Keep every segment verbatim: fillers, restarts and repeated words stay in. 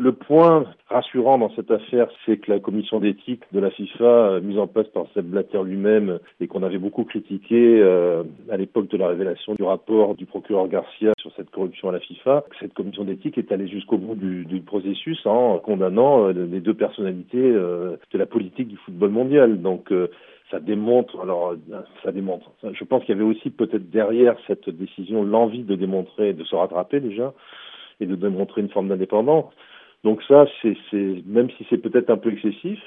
Le point rassurant dans cette affaire, c'est que la commission d'éthique de la FIFA, mise en place par Sepp Blatter lui-même et qu'on avait beaucoup critiqué euh, à l'époque de la révélation du rapport du procureur Garcia sur cette corruption à la FIFA, cette commission d'éthique est allée jusqu'au bout du, du processus en condamnant euh, les deux personnalités euh, de la politique du football mondial. Donc euh, ça démontre, alors ça démontre. Je pense qu'il y avait aussi peut-être derrière cette décision l'envie de démontrer, de se rattraper déjà et de démontrer une forme d'indépendance. Donc ça, c'est, c'est même si c'est peut-être un peu excessif,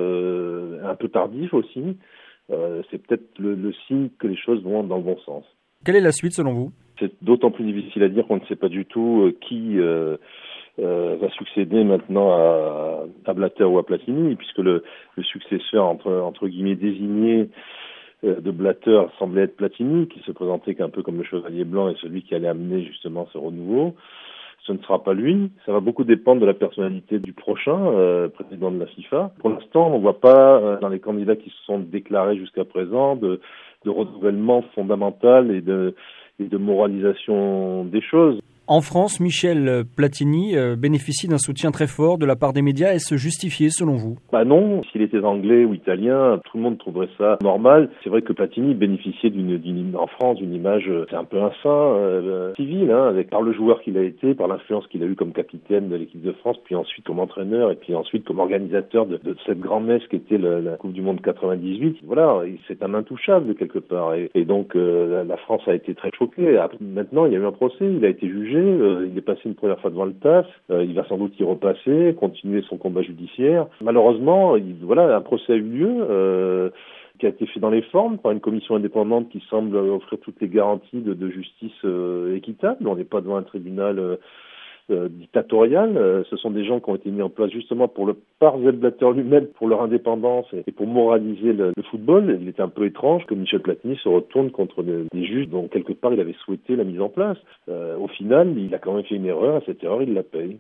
euh, un peu tardif aussi, euh, c'est peut-être le, le signe que les choses vont dans le bon sens. Quelle est la suite selon vous ? C'est d'autant plus difficile à dire qu'on ne sait pas du tout euh, qui euh, euh, va succéder maintenant à, à Blatter ou à Platini, puisque le, le successeur entre, entre guillemets désigné euh, de Blatter semblait être Platini, qui se présentait qu'un peu comme le chevalier blanc et celui qui allait amener justement ce renouveau. Ce ne sera pas lui. Ça va beaucoup dépendre de la personnalité du prochain euh, président de la FIFA. Pour l'instant, on ne voit pas, euh, dans les candidats qui se sont déclarés jusqu'à présent, de, de renouvellement fondamental et de, et de moralisation des choses. En France, Michel Platini euh, bénéficie d'un soutien très fort de la part des médias. Est-ce justifié selon vous ? Bah non, s'il était anglais ou italien, tout le monde trouverait ça normal. C'est vrai que Platini bénéficiait d'une, d'une en France d'une image, c'est un peu un saint euh, civil, hein, avec par le joueur qu'il a été, par l'influence qu'il a eu comme capitaine de l'équipe de France, puis ensuite comme entraîneur et puis ensuite comme organisateur de, de cette grand-messe qui était le, la Coupe du Monde quatre-vingt-dix-huit. Voilà, c'est un intouchable quelque part. Et, et donc euh, la France a été très choquée. Après, maintenant, il y a eu un procès, il a été jugé. Euh, il est passé une première fois devant le T A S, euh, il va sans doute y repasser, continuer son combat judiciaire. Malheureusement, il, voilà, un procès a eu lieu, euh, qui a été fait dans les formes par une commission indépendante qui semble offrir toutes les garanties de, de justice euh, équitable. On n'est pas devant un tribunal euh, Euh, dictatorial. Euh, ce sont des gens qui ont été mis en place justement pour le par Sepp Blatter lui-même, pour leur indépendance et, et pour moraliser le, le football. Il était un peu étrange que Michel Platini se retourne contre des, des juges dont quelque part il avait souhaité la mise en place. Euh, au final, il a quand même fait une erreur et cette erreur, il la paye.